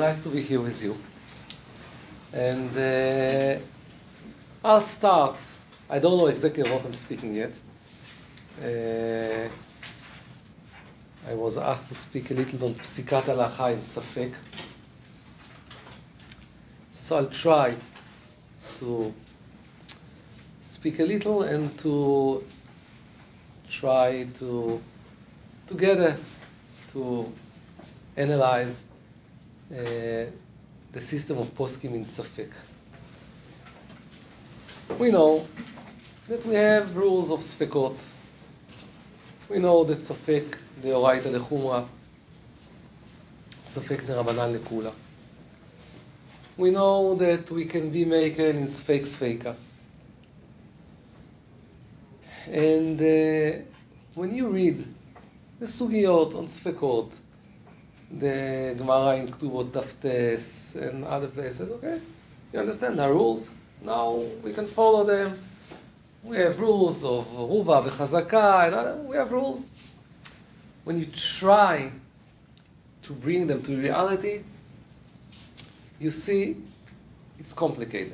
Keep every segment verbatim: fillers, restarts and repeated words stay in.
nice to be here with you. And uh, I'll start. I don't know exactly what I'm speaking yet. Uh, I was asked to speak a little on Psikat Halacha in Safek. So I'll try to speak a little and to try to together to analyze uh, the system of poskim in Safek. We know that we have rules of Sfekot. We know that Safek deoraita lechumra, Safek derabanan lekula. We know that we can be makel in Sfek Sfeika. And uh, when you read the sugiyot on Sfekot, the Gemara in Ktubot Daftes and other places, okay, you understand the rules. Now we can follow them. We have rules of Ruva v'Chazaka, and other, we have rules. When you try to bring them to reality, you see it's complicated.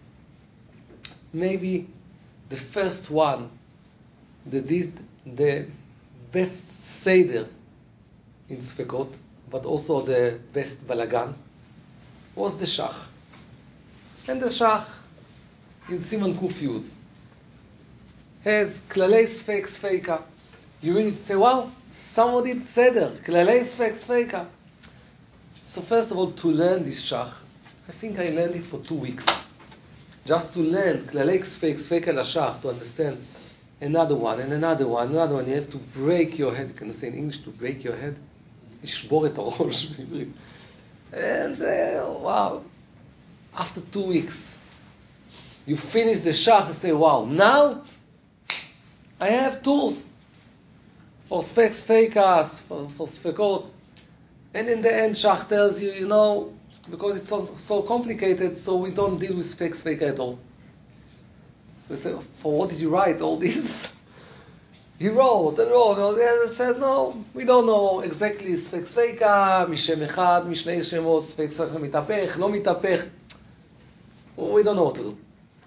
Maybe the first one that did the best Seder in Sfekot, but also the best Balagan, was the Shach. And the Shach in Siman Kuf Yud has Klalei Sfek Sfeika. You read it and say, wow, somebody did Seder, Klalei Sfek Sfeika. So first of all, to learn this Shach, I think I learned it for two weeks. Just to learn Klalei Sfek Sfeika LaShach, to understand another one, and another one, another one. You have to break your head. You can say in English, to break your head. לשבור את הראש בעברית. And uh, wow, after two weeks, you finish the Shach and say, wow, now I have tools for Sfek Sfeikas, for, for Sfekot. And in the end, Shach tells you, you know, because it's so, so complicated, so we don't deal with Sfek Sfeika at all. So you say, for what did you write all this? He wrote and wrote, and then said, no, we don't know exactly Sfek Sfeika, משם אחד, משני שמות, ספק ספק מתהפך, לא מתהפך. We don't know what to do.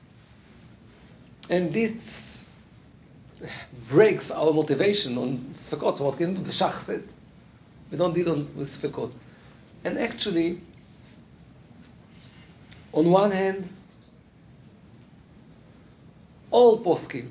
And this breaks our motivation on Sfekot. So what can we do? The Shach said. We don't deal with Sfekot. And actually, on one hand, all poskim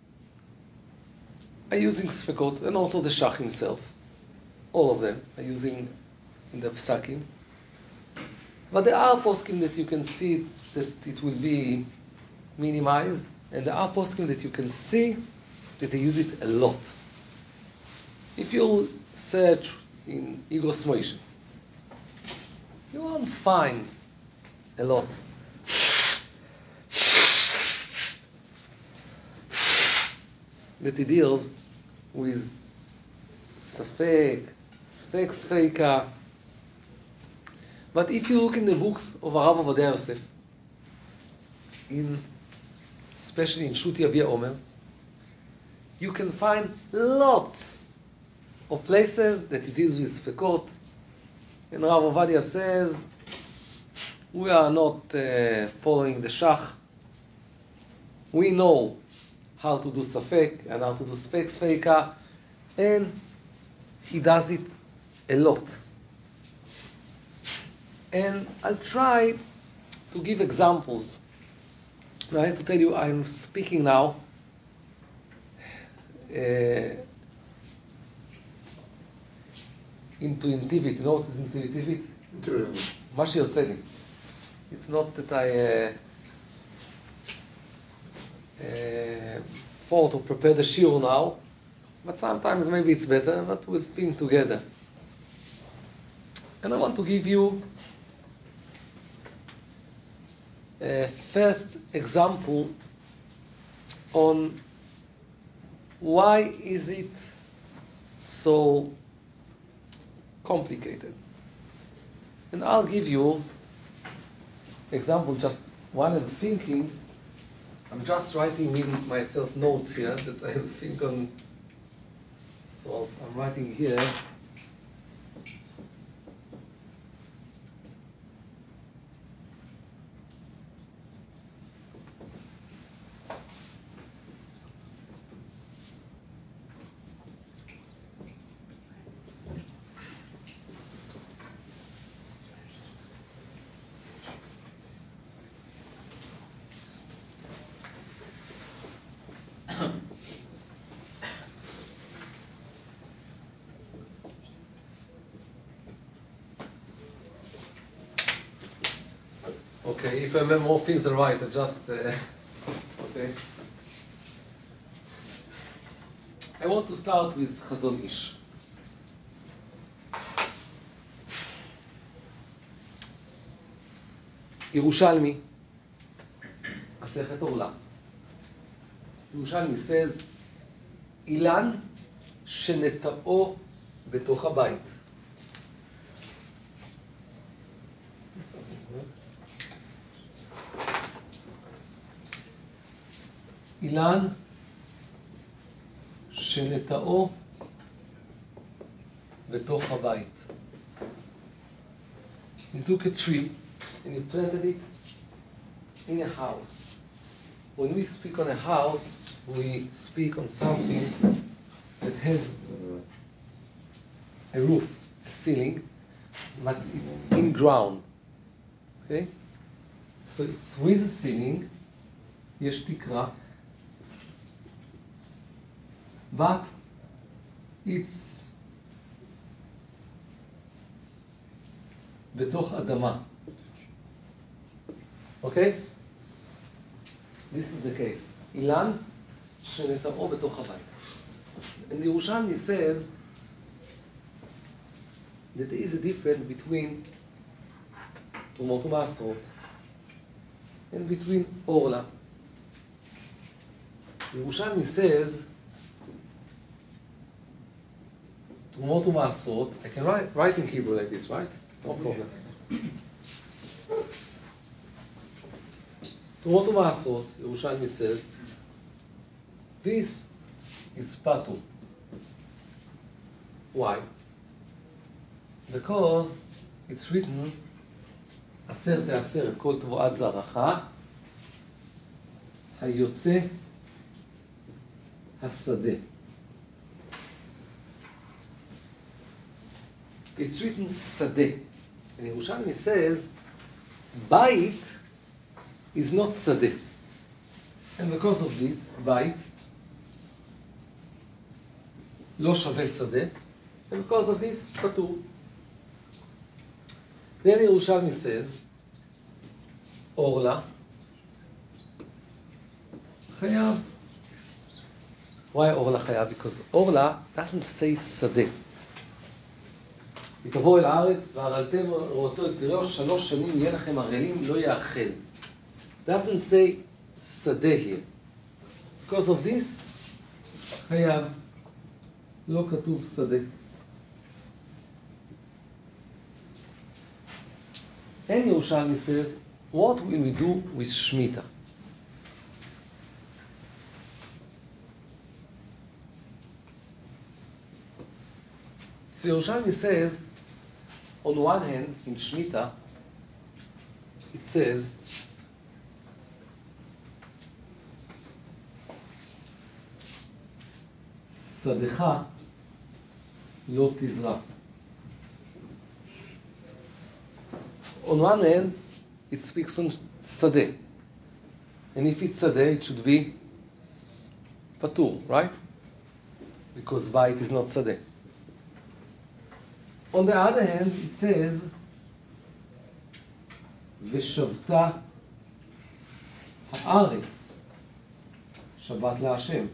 are using Sfekot, and also the Shach himself. All of them are using in the Psakim. But there are poskim that you can see that it will be minimized, and there are poskim that you can see that they use it a lot. If you search in Igros Moshe, you won't find a lot. That he deals with Safek, Sfek Sfeika. But if you look in the books of Harav Ovadia Yosef, in, especially in Shut Yabia Omer, you can find lots of places that he deals with Sfekot. And Rav Ovadia says, we are not uh, following the Shach. We know how to do Safek and how to do Sfek Sfeika, and he does it a lot. And I'll try to give examples. Now I have to tell you, I'm speaking now uh, intuitivity. You know what is intuitivity? Intuitive. מה שיוצא לי. It's not that I uh, uh, thought or prepared a shiur now, but sometimes maybe it's better, but we'll think together. And I want to give you a first example on why is it so complicated. And I'll give you example, just one I'm thinking. I'm just writing in myself notes here that I think on. So I'm writing here. Okay, if I remember more things are right, I just uh, okay. I want to start with Chazon Ish. Yerushalmi, Masechet Orla. Yerushalmi says, אילן שנטעו בתוך הבית. אילן שנטעו בתוך הבית. You took a tree and you planted it in a house. When we speak on a house, we speak on something that has a roof, a ceiling, but it's in ground. Okay? So it's with a ceiling, יש תקרה, but it's בתוך אדמה. Okay? This is the case. אילן שנטעו בתוך הבית. And the Yerushalmi says that there is a difference between תרומות ומעשרות and between Orla. The Yerushalmi says תרומות ומעשרות, I can write, write in Hebrew like this, right? No problem. תרומות ומעשרות, Yerushalmi says, this is patur. Why? Because it's written, עשר תעשר את כל תבואת זרעך, היוצא השדה. It's written שדה. And Yerushalmi says, bait is not sadeh. And because of this, bait לא שווה שדה. And because of this, פטור. Then Yerushalmi says, Orla חייב. Why Orla חייב? Because Orla doesn't say שדה. ותבואו אל הארץ, והרעלתם אותו את פריו, שלוש שנים יהיה לכם ערלים, לא יאכל. Doesn't say שדה here. Because of this, חייב. לא כתוב שדה. And Yerushalmi says, what will we do with Shemitah? So Yerushalmi says, on one hand, in Shemitah, it says, שדך לא תזרע. On one hand, it speaks on sadeh. And if it's sadeh, it should be patur, right? Because bait is not sadeh. On the other hand, it says, ושבתה הארץ, שבת להשם.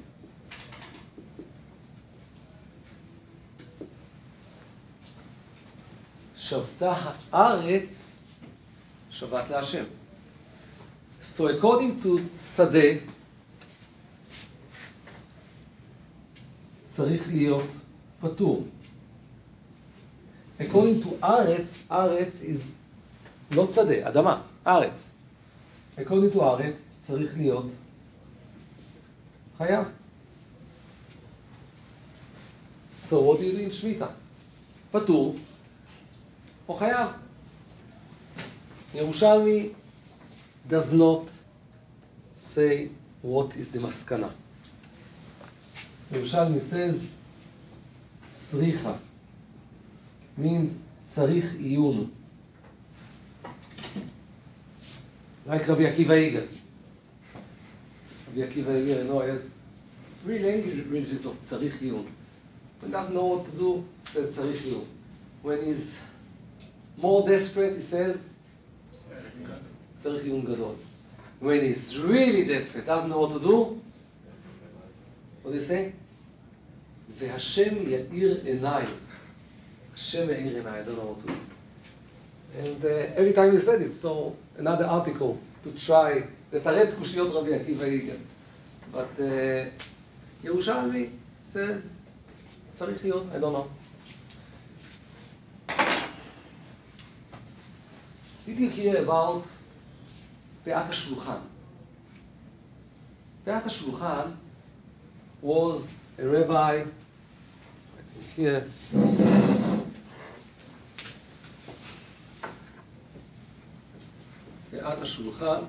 שבתה הארץ, שבת להשם. So according to שדה, צריך להיות פטור. According to ארץ, ארץ is not שדה, אדמה, ארץ. According to ארץ, צריך להיות חייב. So what do you do in שמיטה? פטור או חייב? Yerushalmi does not say what is the maskana. Yerushalmi says sricha means tzarich iyun, like Rabbi Akiva Eiger. Rabbi Akiva Eiger, you know, has three languages of tzarich iyun. When he doesn't know what to do, he says tzarich iyun. When he's more desperate, he says צריך עיון גדול. When he's really desperate, doesn't know what to do, what do you say? והשם יאיר עיניי. השם יאיר עיניי, I don't know what to do. And uh, every time he said it, so another article to try, לתרץ קושיות רבי עקיבא איגר. But uh, ירושלמי says, צריך להיות, I don't know. Did you hear about פאת השולחן? פאת השולחן was a rabbi, I think here, פאת השולחן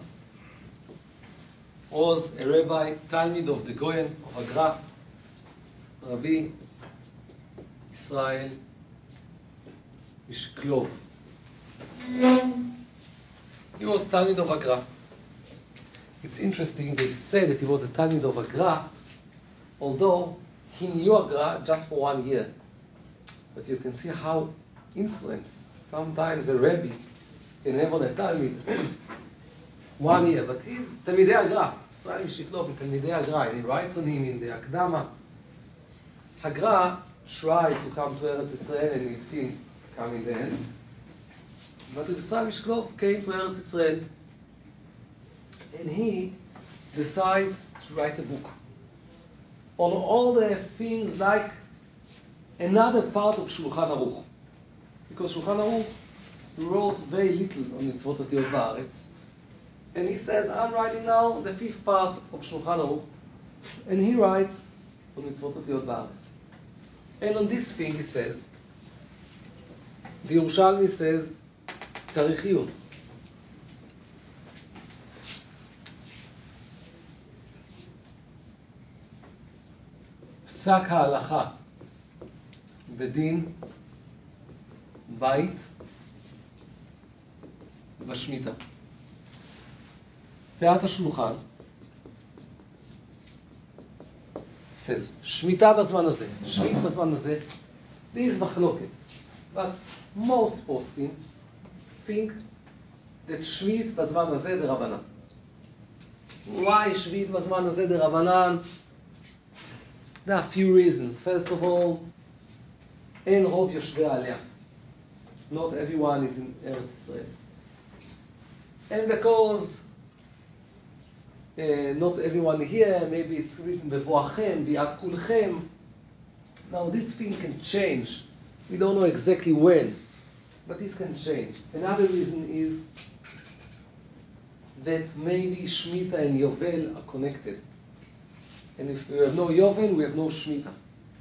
was a rabbi, Talmid of the Goyen, of Agra, Rabbi Israel Mishklov. He was Talmid of Agra. It's interesting, they say that he was a Talmid of Agra, although he knew Agra just for one year. But you can see how influence, sometimes a Rebbe can have on a Talmid one year, but he's Talmidei Agra, Israel Mishklov, Talmidei Agra, and he writes on him in the Akdama. Agra tried to come to Eretz Israel and he didn't come in the end. But Israel Mishklov came to Eretz Israel and he decides to write a book on all the things like another part of Shulchan Aruch. Because Shulchan Aruch wrote very little on Mitzvot Atiyot Ba'aretz. And he says, I'm writing now the fifth part of Shulchan Aruch. And he writes on Mitzvot Atiyot Ba'aretz. And on this thing he says, the Yerushalmi says, צריך עיון. פסק ההלכה בדין בית בשמיטה. פאת השולחן says, שמיטה בזמן הזה, שמית בזמן הזה, this מחלוקת. But most posting think that שביעית בזמן הזה דרבנן. Why שביעית בזמן הזה דרבנן? There are a few reasons. First of all, אין רוב יושבי עליה. Not everyone is in Eretz Israel. And because uh, not everyone here, maybe it's written בבואכם, ביאת כולכם. Now this thing can change. We don't know exactly when. But this can change. Another reason is that maybe Shemitah and Yovel are connected. And if we have no Yovel, we have no Shemitah.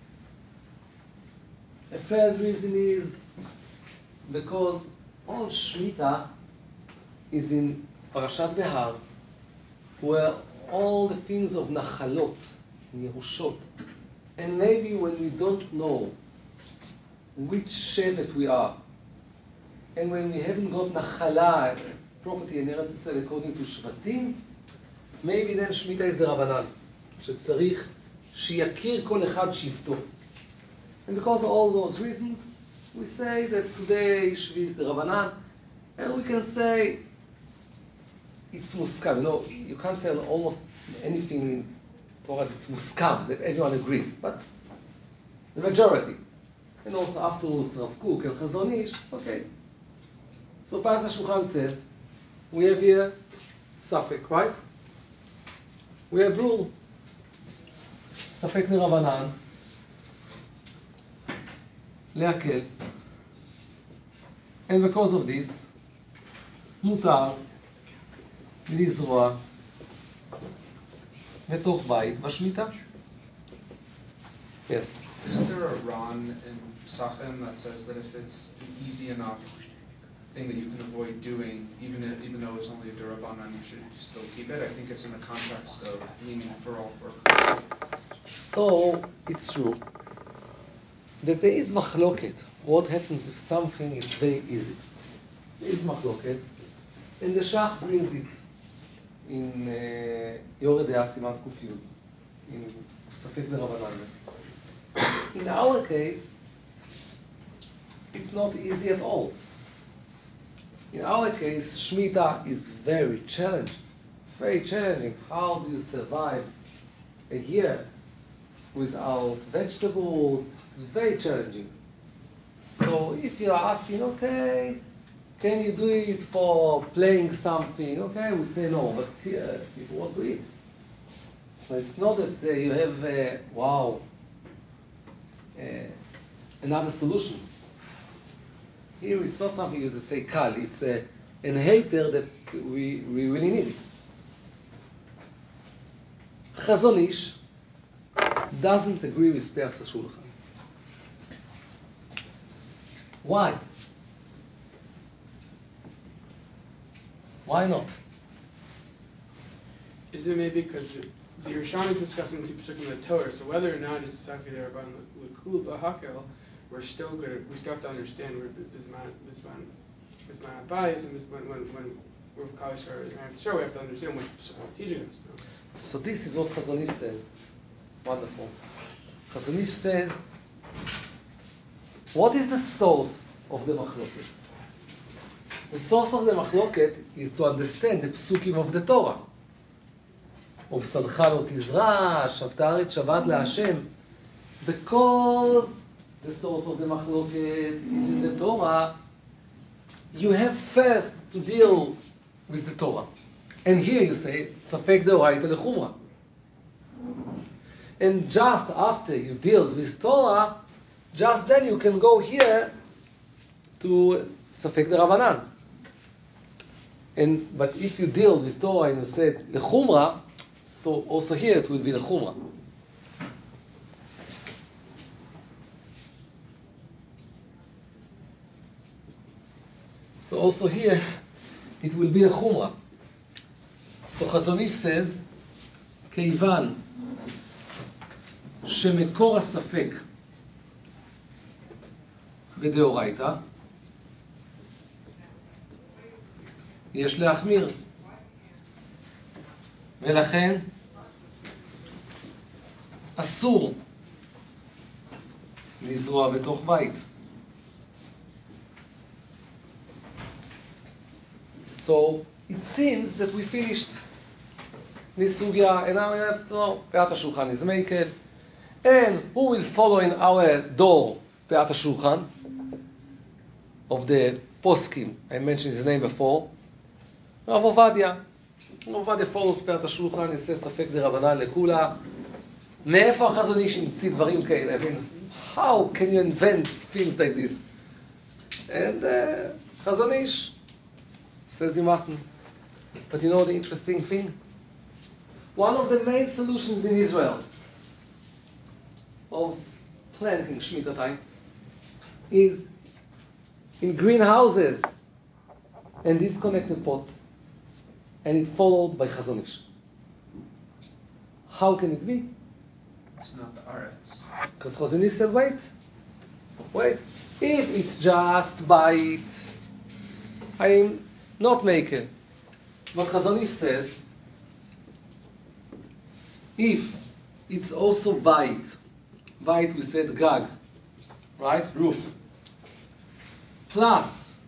A third reason is because all Shemitah is in Parashat Behar, where all the things of Nachalot, Yerushot, and maybe when we don't know which Shevet we are, and when we haven't got Nachala, property in Eretz Yisrael according to Shvatim, maybe then Shemitah is the Rabbanan, שצריך שיכיר כל אחד שבטו. And because of all those reasons, we say that today Shvi is the Rabbanan, and we can say it's muskam. You know, you can't say almost anything in Torah that's muskam, that everyone agrees, but the majority. And also afterwards, Rav Kook and Chazon Ish, okay. So Pa'at HaShulchan says, we have here Safek, right? We have rule. Safek Nirabanan, Leakel. And because of this, Mutar, לזרוע, בתוך בית, בשמיטה. Yes. Isn't there a Ran in Sachem that says that if it's an easy enough thing that you can avoid doing, even if, even though it's only a Durabanan, you should still keep it? I think it's in the context of meaning for all work. So, it's true that there is machloket. What happens if something is very easy? There is machloket. And the Shach brings it in Yored Dea Siman Kuf Yud, in Safek Nirabanan. In our case, it's not easy at all. In our case, Shemitah is very challenging. Very challenging. How do you survive a year without vegetables? It's very challenging. So if you're asking, okay, can you do it for playing something? Okay, we say no, but here people want to eat. So it's not that uh, you have, uh, wow, uh, another solution. Here it's not something you say kal, it's uh, an hater that we, we really need. Chazon Ish doesn't agree with Peas HaShulchan. Why? Why not? Isn't it maybe because the, the Yerushalmi is discussing two psukim of the Torah, so whether or not it's Safi there about L'kul B'Hakel, we're still good. We still have to understand we're Bisman Bisman Bisman Abayis and Bisman when when we're Kali Shar and Shar, we have to understand what psukim are teaching us. No? So this is what Chazon Ish says. Wonderful. Chazon Ish says, what is the source of the machloket? The source of the machloket is to understand the psukim of the Torah. Of Sadcha lo tizra, Shavta haaretz Shabbat laHashem. Because the source of the machloket is in the Torah, you have first to deal with the Torah. And here you say, Safek deoraita lechumra. And just after you deal with Torah, just then you can go here to Safek derabanan. And but if you deal with Torah and you said lechumra, so also here it will be lechumra. So also here it will be lechumra. So Chazon Ish says, כיוון שמקור הספק בדאורייתא, יש להחמיר. ולכן אסור לזרוע בתוך בית. So it seems that we finished this sugya, and now we have to know Peat HaShulchan is makel, and who will follow in our door Peat HaShulchan of the poskim. I mentioned his name before. Rav Ovadia. Rav Ovadia follows Peat HaShulchan. He says ספק דרבנן לכולה. מאיפה החזון איש המציא דברים כאלה? I mean, how can you invent things like this? And uh, Chazon Ish says you mustn't. But you know the interesting thing? One of the main solutions in Israel of planting Shemitah time is in greenhouses and disconnected pots, and it followed by Chazon Ish. How can it be? It's not the Aretz. Because Chazon Ish said, wait, wait. If it's just bite, I'm not making. But Chazon Ish says, if it's also bite, bite we said gag, right? Roof. Plus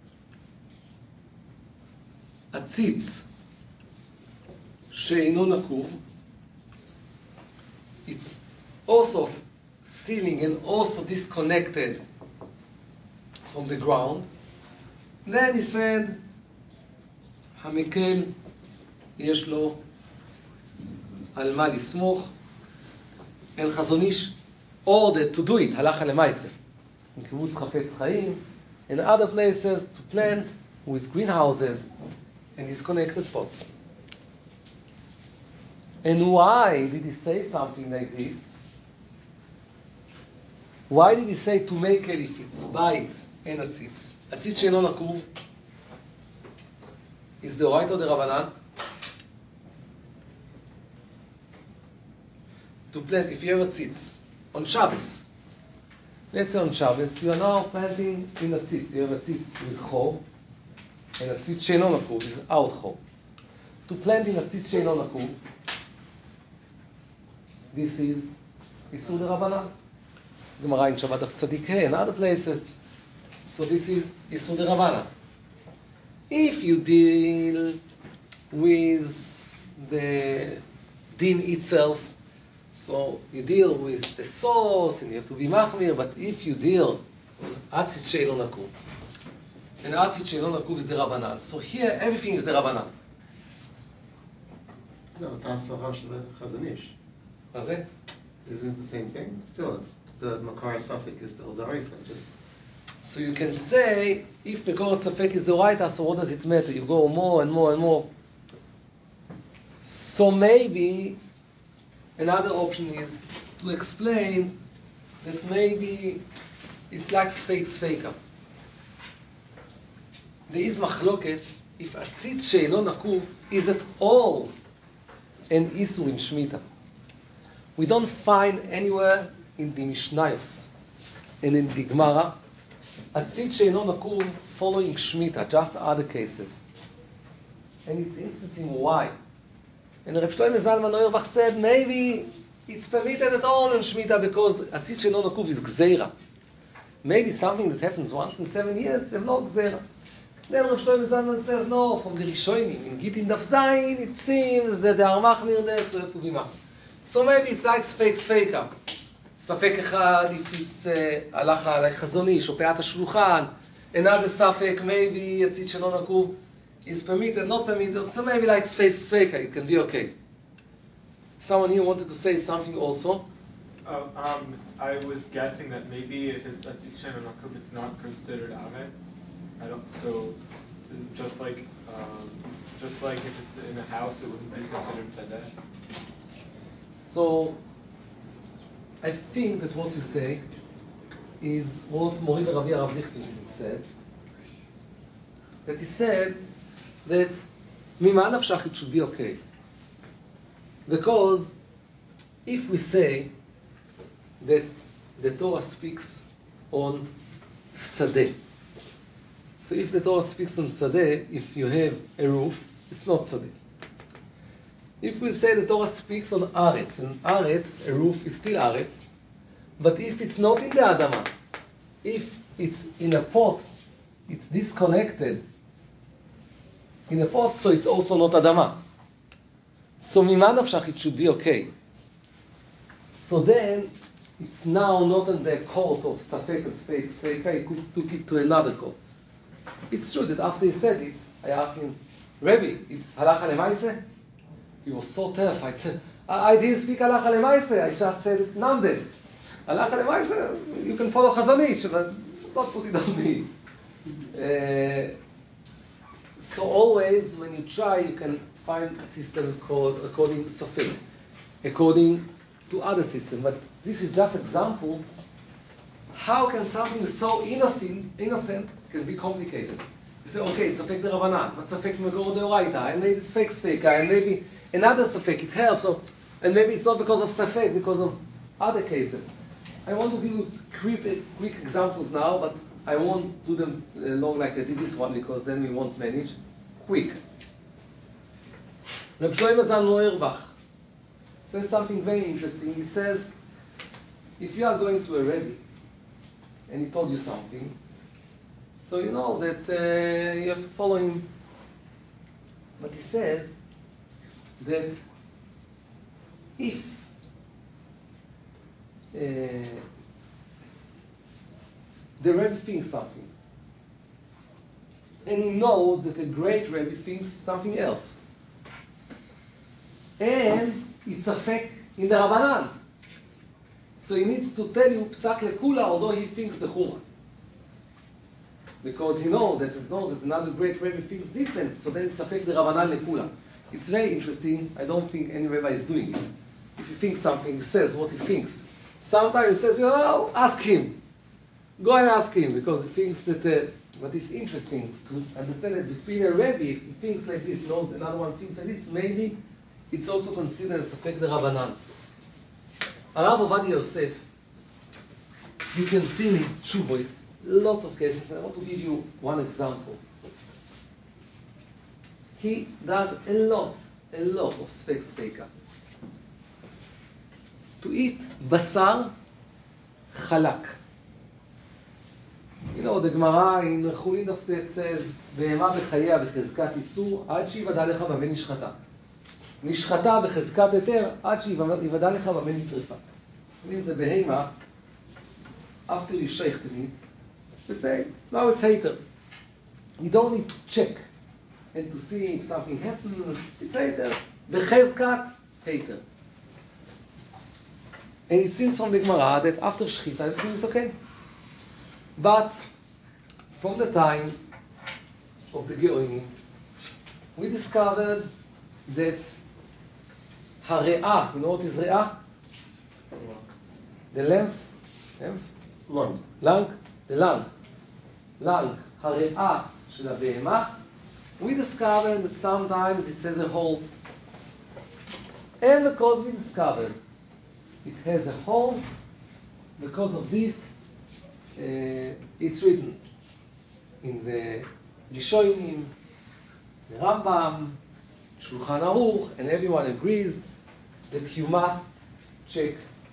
הציץ שאינו נקוב, it's also ceiling and also disconnected from the ground. Then he said, המקל יש לו על מה לסמוך, and Chazon Ish ordered to do it, הלכה למעשה. In קיבוץ חפץ חיים, and other places to plant with greenhouses and disconnected pots. And why did he say something like this? Why did he say to make it if it's bite and הציץ? הציץ שאינו נקוב is דאורייתא או דרבנן? To plant, if you have a tzitz on Shabbos, let's say on Shabbos, you are now planting in a tzitz. You have a tzitz with chor, and a tzitz she'eino nakuv is out chor. To plant in a tzitz she'eino nakuv, this is Isur Derabanan. Gemara in Shabbat of Tzadik He and other places. So this is Isur Derabanan. If you deal with the din itself, so you deal with the sauce and you have to be machmir, but if you deal with atzit she'eino nakuv, and atzit she'eino nakuv is the Rabbanan, so here everything is the Rabbanan. No, אותה הסברה של חזון איש. מה זה? Isn't it the same thing? Still, it's the Makar Safek is still Daraisa. Just So you can say, if Makor Safek is the right, so what does it matter? You go more and more and more. So maybe another option is to explain that maybe it's like Sfeik Sfeika. There is machloket if atzit she'eino nakuv is at all an isur in Shemitah. We don't find anywhere in the Mishnayos and in the Gemara atzit she'eino nakuv following Shemitah, just other cases. And it's interesting why. And Reb Shlomo Zalman Auerbach said maybe it's permitted at all in Shemitah because atzit she'eino nakuv is gzeira. Maybe something that happens once in seven years, there's no gzeira. Then Reb Shlomo Zalman says, no, from the Rishonim, in Gittin Daf Zayin, it seems that they are machmir there, so you have to be machmir. So maybe it's like Sfeik Sfeika. Safek echad, if it's halacha like Chazon Ish, or Peat HaShulchan. Another Safek, maybe atzit she'eino nakuv is permitted, not permitted. So maybe like Sfeik Sfeika, it can be okay. Someone here wanted to say something also. Uh, um, I was guessing that maybe if it's atzit she'eino nakuv, it's not considered ametz. I don't. So, just like, um, just like if it's in a house, it wouldn't be considered sadeh. So, I think that what you say is what Mori Rabbi Arav Lichtenstein said. That he said that mima nafshach it should be okay, because if we say that the Torah speaks on sadeh. So if the Torah speaks on sadeh, if you have a roof, it's not sadeh. If we say the Torah speaks on aretz, and aretz, a roof, is still aretz, but if it's not in the adama, if it's in a pot, it's disconnected in a pot, so it's also not adama. So mima nafshach, it should be okay. So then, it's now not in the court of Safek and Sfeik Sfeika, he could took it to another court. It's true that after he said it, I asked him, Rebbe, it's halacha lemaise? He was so terrified. I said, I, I didn't speak halacha lemaise, I just said namdes. Halacha lemaise, you can follow Chazon Ish, but not put it on me. Uh, so always, when you try, you can find a system called according to Safek, according to other systems. But this is just example. How can something so innocent, innocent can be complicated? You say, okay, it's Safek D'Rabbanan, but Safek Megor Deoraita, and maybe it's Sfeik Sfeika, and maybe another Safek, it helps, or, and maybe it's not because of Safek, because of other cases. I want to give you quick, quick examples now, but I won't do them uh, long like I did this one, because then we won't manage. Quick. Reb Shlomo Zalman Auerbach says something very interesting. He says, if you are going to a Rebbe, and he told you something, so you know that uh, you have to follow him. But he says that if uh, the Rebbe thinks something, and he knows that a great Rebbe thinks something else, and it's a fact in the Rabbanan, so he needs to tell you psak lekula, although he thinks the chumrah, because he knows that he knows that another great Rebbe thinks different. So then it's affect the Rabbanan lekula. It's very interesting. I don't think any Rebbe is doing it. If he thinks something, he says what he thinks. Sometimes he says, you know, ask him. Go and ask him, because he thinks that. Uh, but it's interesting to understand that between a Rebbe, if he thinks like this, knows another one thinks like this, maybe it's also considered as affect the Rabbanan. Arav Ovadia Yosef, you can see in his tshuvos lots of cases. I want to give you one example. He does a lot, a lot of Sfeik Sfeika. To eat basar chalak. In know, the Gemara in Chulin of Tet says, בהמה בחייה בחזקת איסור, עד שיוודע לך במה נשחטה. נשחטה בחזקת היתר, עד שיוודע לך במה נטרפה. means the בהמה, after you shechted it, they say, now it's hater. You don't need to check and to see if something happened. It's hater. בחזקת hater. And it seems from the Gemara that after shechita, everything is okay. But from the time of the Geonim, we discovered that הריאה, you know what is ריאה? The length, length? Lung. lung, the lung, lung, הריאה של הבהמה, we discovered that sometimes it has a hole. And because we discovered it has a hole, because of this, uh, it's written in the Rishonim, the Rambam, Shulchan Aruch, and everyone agrees that you must check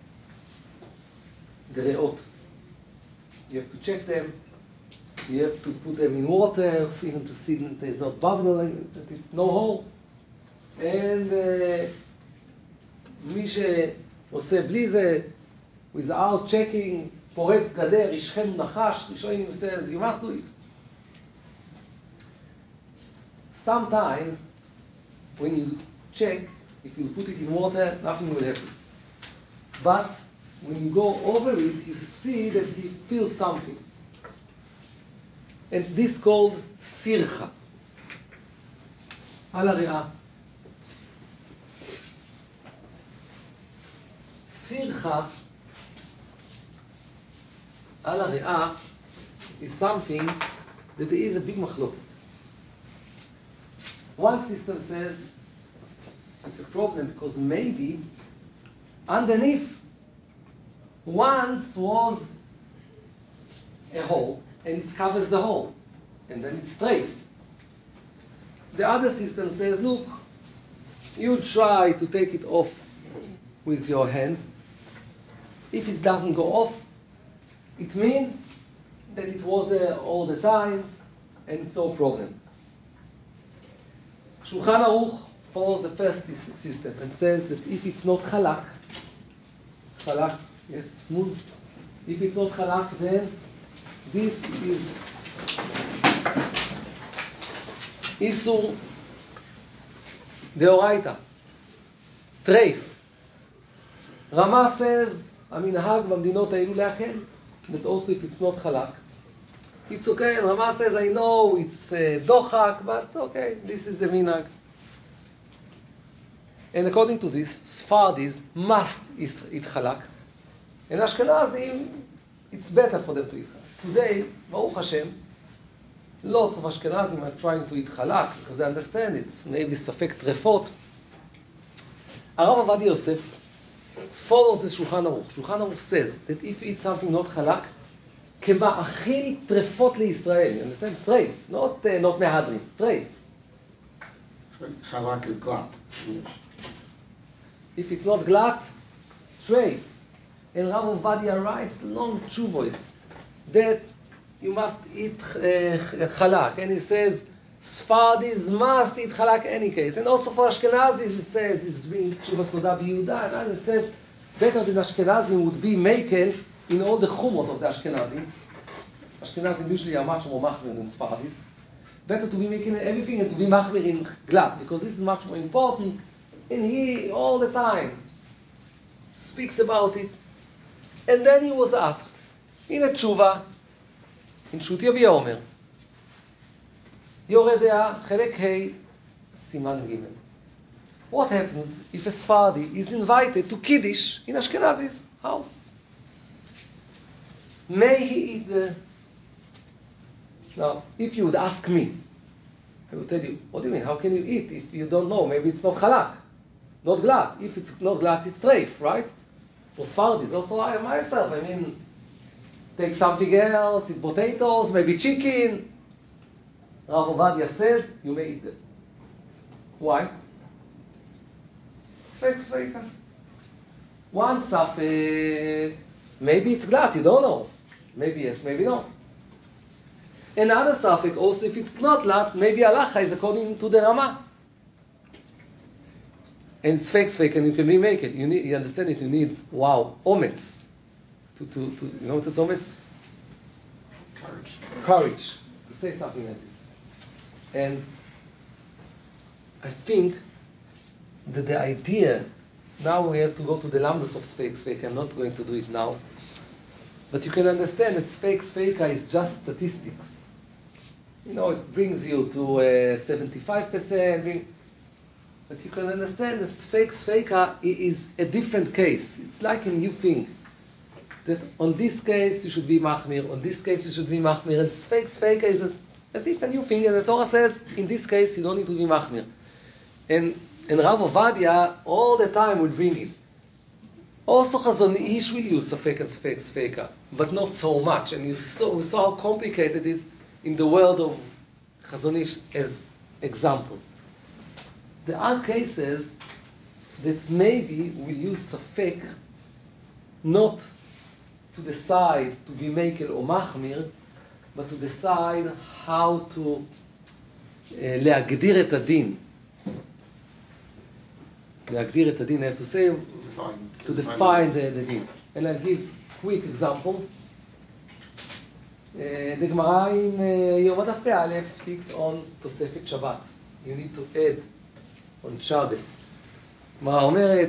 the re'ot. You have to check them. You have to put them in water, even to see that there's no bubbling, that it's no hole. And uh, מי שעושה בלי זה, without checking, פורץ גדר, ישכם נחש, Rishonim says, you must do it. Sometimes, when you check, if you put it in water, nothing will happen. But when you go over it, you see that you feel something. And this is called sircha. על הריאה. Sircha על הריאה is something that there is a big מחלוקת. One system says it's a problem because maybe underneath once was a hole and it covers the hole and then it's straight. The other system says, look, you try to take it off with your hands. If it doesn't go off, it means that it was there all the time and it's no problem. Shulchan Aruch follows the first system and says that if it's not halak, halak, yes, smooth, if it's not halak, then this is Isur Deoraita, treif. Rama says, המנהג במדינות האלו להקל, that also if it's not halak, it's okay. And Rama says, I know it's uh, dochak, but okay, this is the minhag. And according to this, Sfardis must eat halak, and Ashkenazim, it's better for them to eat halak. Today, Baruch Hashem, lots of Ashkenazim are trying to eat halak because they understand it's maybe safek trefot. Arav Avodia Yosef follows the Shulchan Aruch. Shulchan Aruch says that if you eat something not halak, כמאכיל טרפות לישראל. You understand? Treif, not, uh, not mehadrim. Treif. Halak is glatt. If it's not glatt, treif. And Rav Ovadia writes long tshuvois that you must eat uh, halak. And he says, Sfardis must eat halak any case. And also for Ashkenazis, he says, it's being tshuvas noda b'Yehuda. And others said, better than Ashkenazim would be makel in all the chumot of the Ashkenazim. Ashkenazim usually are much more machmir than Sfardis. Better to be making everything and to be machmir in glatt, because this is much more important. And he, all the time, speaks about it. And then he was asked, in a tshuva, in Shuti Abi Omer, Yoreh De'ah, Chelek Hei, Siman Gimel. What happens if a Sfardi is invited to Kiddush in Ashkenazi's house? May he eat the... Now, if you would ask me, I will tell you, what do you mean? How can you eat if you don't know? Maybe it's not halak, not glatt. If it's not glatt, it's treif, right? For Sfardis, also I myself, I mean, take something else, eat potatoes, maybe chicken. Rav Ovadia says, you may eat it. Why? Sfek sfeka. One safek, maybe it's glatt, you don't know. Maybe yes, maybe no. Another suffix, also if it's not lat, maybe halacha is according to the Rama. And it's fake, fake, and you can remake it. You need, you understand it. You need, wow, ometz. To, to, to, you know what it's ometz? Courage. Courage to say something like this. And I think that the idea, now we have to go to the lambdas of fake, fake. I'm not going to do it now. But you can understand that fake, fake is just statistics. You know, it brings you to uh, seventy-five percent. But you can understand that fake, fake is a different case. It's like a new thing. That on this case you should be machmir, on this case you should be machmir, and fake, fake is as, as if a new thing, and the Torah says, in this case you don't need to be machmir. And, and Rav Ovadia all the time will bring it. Also Chazon Ish will use safek and safek, safeka, but not so much. And you saw, we saw how complicated it is in the world of Chazon Ish as example. There are cases that maybe we use safek not to decide to be makel or machmir, but to decide how to uh, להגדיר את הדין. להגדיר את הדין, I have to say, To define, to define the, the din. And I'll give quick example. Uh, the Gemara in uh, Yom Adaf Aleph speaks on Tosefet Shabbat. You need to add on Shabbos. Gemara אומרת,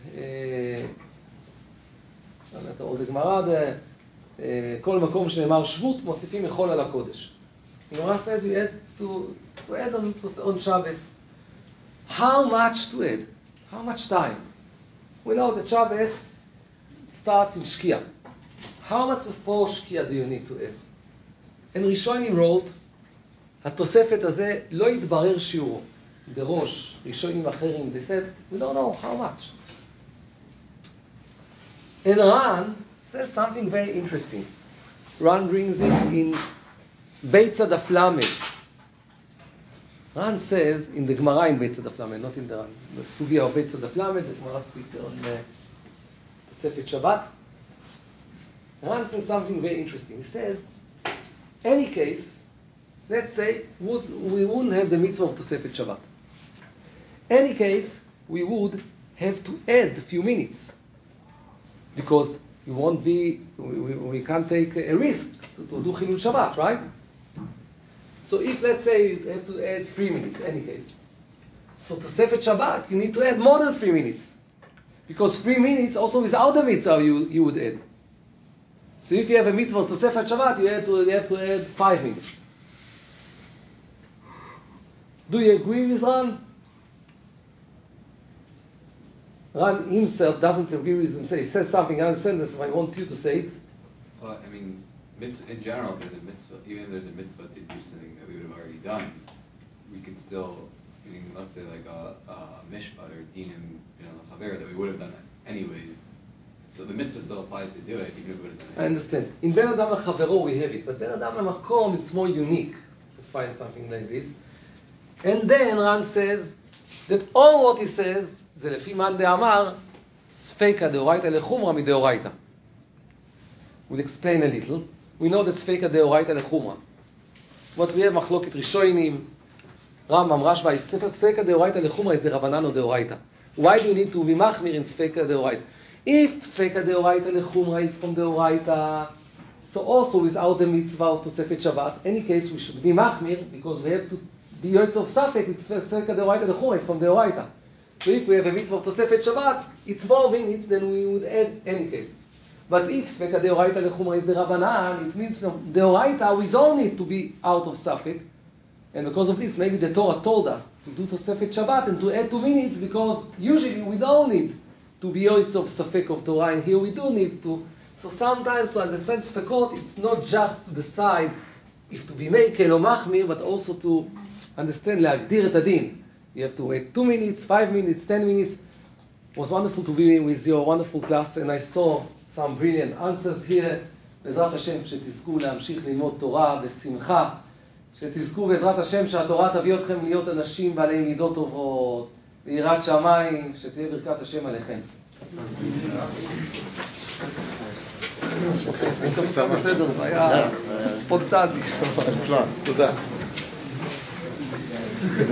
all the Gemara, כל מקום שנאמר שבות, מוסיפים מחול על הקודש. Gemara says you add to, to add on, on Shabbos. How much to add? How much time? We know that Shabbos starts in Shkia. How much before Shkia do you need to add? And Rishonim wrote, התוספת הזה לא יתברר שיעורו. בראש, Rishonim אחרים, they said, we don't know how much. And Ran says something very interesting. Ran brings it in Beitza Daf Lamed. Ran says in the Gemara in Beitza Daf Lamed, not in the Ran. The Sugya of Beitza Daf Lamed, the Gemara speaks there on the Tosefet Shabbat. Ran says something very interesting. He says, any case, let's say we wouldn't have the mitzvah of Tosefet Shabbat. Any case, we would have to add a few minutes. Because you won't be, we, we, we can't take a risk to, to do Chilul Shabbat, right? So if, let's say, you have to add three minutes, any case. So to Tosefet Shabbat, you need to add more than three minutes. Because three minutes, also without the mitzvah, you, you would add. So if you have a mitzvah to Tosefet Shabbat, you have to, you have to add five minutes. Do you agree with Ran? Ran himself doesn't agree with himself. He says something, I understand this, I want you to say it. Well, I mean, mitzvah, in general, there's a mitzvah, even if there's a mitzvah to do something that we would have already done, we can still, meaning, let's say like a, a mishpat or dinim, you know, chaver, that we would have done it anyways. So the mitzvah still applies to do it, even if we would have done it. I understand. In Ben Adam LaChavero we have it, but Ben Adam LaMakom it's more unique to find something like this. And then Ran says that all what he says זה לפי מאן דאמר, ספקה דאורייתא לחומרא מדאורייתא. We'll explain a little. We know that ספקה דאורייתא לחומרא. What we have מחלוקת ראשונים, Rambam, Rashba, if ספקה דאורייתא לחומרא is דרבנן or דאורייתא. Why do you need to be מחמיר in ספקה דאורייתא? If ספקה דאורייתא לחומרא is from דאורייתא, so also without the mitzvah of Tosefet Shabbat, any case we should be מחמיר because we have to be yotz of safek with ספקה דאורייתא לחומרא, it's from דאורייתא. So if we have a mitzvah of Tosefet Shabbat, it's more minutes than we would add any case. But if Sveka Deoraita Lechumra is the Rabbanan, it means no, Deoraita, we don't need to be out of Safek. And because of this, maybe the Torah told us to do Tosefet Shabbat and to add two minutes, because usually we don't need to be yoitz of Safek of Torah, and here we do need to. So sometimes to understand Sfekot, it's not just to decide if to be Meikel or Machmir, but also to understand Le'agdir et Adin. You have to wait two minutes, five minutes, ten minutes. It was wonderful to be with your wonderful class, and I saw some brilliant answers here. בעזרת השם, שתזכו להמשיך ללמוד תורה בשמחה. שתזכו בעזרת השם שהתורה תביא אתכם להיות אנשים בעלי מידות טובות, ויראת שמיים, שתהיה ברכת השם עליכם. בסדר, זה היה ספונטני. נפלא. תודה.